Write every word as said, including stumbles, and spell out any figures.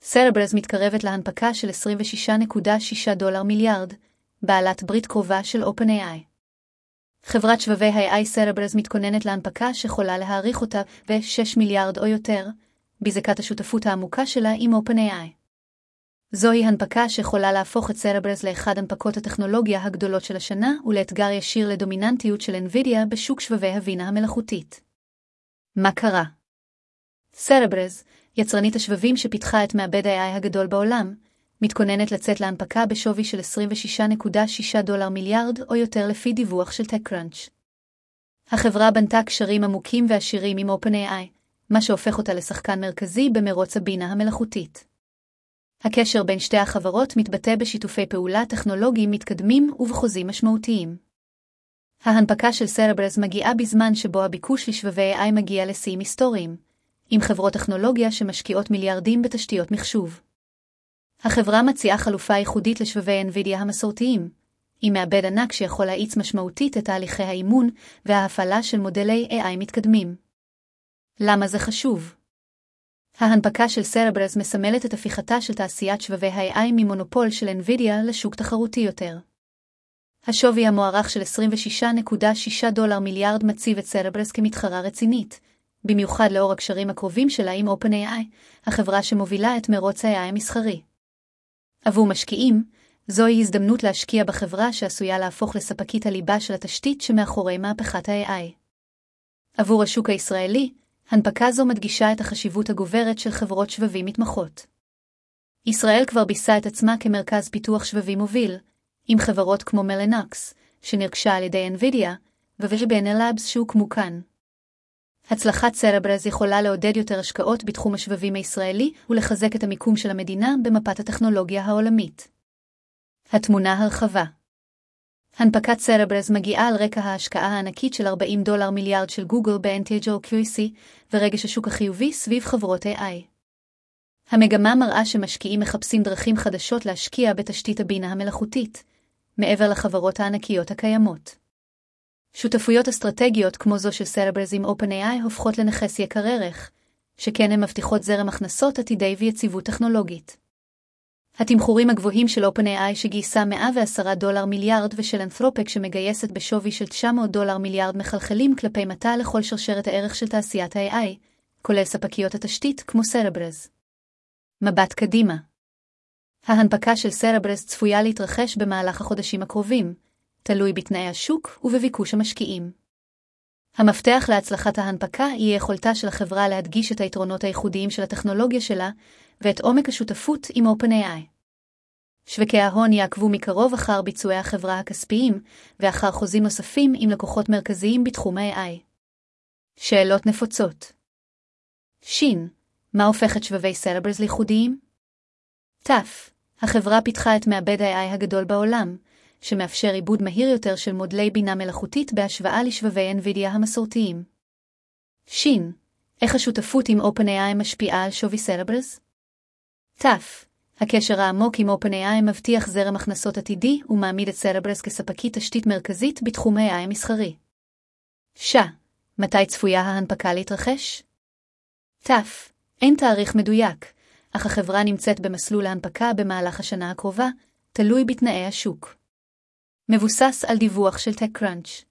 Cerebras מתקרבת להנפקה של עשרים ושש נקודה שש דולר מיליארד, בעלת ברית קרובה של OpenAI. חברת שבבי ה-איי איי Cerebras מתכוננת להנפקה שיכולה להעריך אותה ב-שישה מיליארד או יותר, בזכות השותפות העמוקה שלה עם OpenAI. זוהי הנפקה שיכולה להפוך את Cerebras לאחד הנפקות הטכנולוגיה הגדולות של השנה ולאתגר ישיר לדומיננטיות של NVIDIA בשוק שבבי הבינה המלאכותית. מה קרה? Cerebras, יצרנית השבבים שפיתחה את מעבד ה-איי איי הגדול בעולם, מתכוננת לצאת להנפקה בשווי של עשרים ושש נקודה שש דולר מיליארד או יותר לפי דיווח של TechCrunch. החברה בנתה קשרים עמוקים ועשירים עם OpenAI, מה שהופך אותה לשחקן מרכזי במרוץ הבינה המלאכותית. הקשר בין שתי החברות מתבטא בשיתופי פעולה טכנולוגיים מתקדמים ובחוזים משמעותיים. ההנפקה של Cerebras מגיעה בזמן שבו הביקוש לשבבי איי איי מגיע לשיאים היסטוריים, עם חברות טכנולוגיה שמשקיעות מיליארדים בתשתיות מחשוב. החברה מציעה חלופה ייחודית לשבבי NVIDIA המסורתיים, עם מעבד ענק שיכול להאיץ משמעותית את תהליכי האימון וההפעלה של מודלי איי איי מתקדמים. למה זה חשוב? ההנפקה של Cerebras מסמלת את הפיכתה של תעשיית שבבי ה-איי איי ממונופול של NVIDIA לשוק תחרותי יותר. השווי המוערך של עשרים ושש נקודה שש דולר מיליארד מציב את Cerebras כמתחרה רצינית, במיוחד לאור הקשרים הקרובים שלה עם OpenAI, החברה שמובילה את מרוץ ה-איי איי המסחרי. עבור משקיעים, זוהי הזדמנות להשקיע בחברה שעשויה להפוך לספקית הליבה של התשתית שמאחורי מהפכת ה-איי איי. עבור השוק הישראלי, הנפקה זו מדגישה את החשיבות הגוברת של חברות שבבים מתמחות. ישראל כבר ביסה את עצמה כמרכז פיתוח שבבי מוביל, עם חברות כמו מלנוקס, שנרכשה על ידי NVIDIA, ו-Visual Labs שהוקמו כאן. הצלחת Cerebras יכולה לעודד יותר השקעות בתחום השבבים הישראלי ולחזק את המיקום של המדינה במפת הטכנולוגיה העולמית. התמונה הרחבה. הנפקת Cerebras מגיעה על רקע ההשקעה הענקית של ארבעים דולר מיליארד של גוגל ב-Integer Q C ורגש השוק החיובי סביב חברות איי איי. המגמה מראה שמשקיעים מחפשים דרכים חדשות להשקיע בתשתית הבינה המלאכותית, מעבר לחברות הענקיות הקיימות. שותפויות אסטרטגיות כמו זו של Cerebras עם OpenAI הופכות לנכס יקר ערך, שכן הן מבטיחות זרם הכנסות עתידי ויציבות טכנולוגית. התמחורים הגבוהים של OpenAI שגייסה מאה ועשרה דולר מיליארד ושל אנת'רופק שמגייסת בשווי של תשע מאות דולר מיליארד מחלחלים כלפי מטה לכל שרשרת הערך של תעשיית ה-איי איי, כולל ספקיות התשתית כמו Cerebras. מבט קדימה. ההנפקה של Cerebras צפויה להתרחש במהלך החודשים הקרובים, תלוי בתנאי השוק ובביקוש המשקיעים. המפתח להצלחת ההנפקה יהיה יכולתה של החברה להדגיש את היתרונות הייחודיים של הטכנולוגיה שלה ואת עומק השותפות עם OpenAI. שווקי ההון יעקבו מקרוב אחר ביצועי החברה הכספיים ואחר חוזים נוספים עם לקוחות מרכזיים בתחום ה-איי איי. שאלות נפוצות. שין, מה הופך את שבבי Cerebras לייחודיים? תף, החברה פיתחה את מעבד ה-איי איי הגדול בעולם, שמאפשר עיבוד מהיר יותר של מודלי בינה מלאכותית בהשוואה לשבבי NVIDIA המסורתיים. שין, איך השותפות עם OpenAI משפיעה על שווי Cerebras? תף, הקשר העמוק עם OpenAI מבטיח זרם הכנסות עתידי ומעמיד את Cerebras כספקית תשתית מרכזית בתחום ה-איי איי המסחרי. ש, מתי צפויה ההנפקה להתרחש? תף, אין תאריך מדויק, אך החברה נמצאת במסלול ההנפקה במהלך השנה הקרובה, תלוי בתנאי השוק. מבוסס על דיווח של TechCrunch.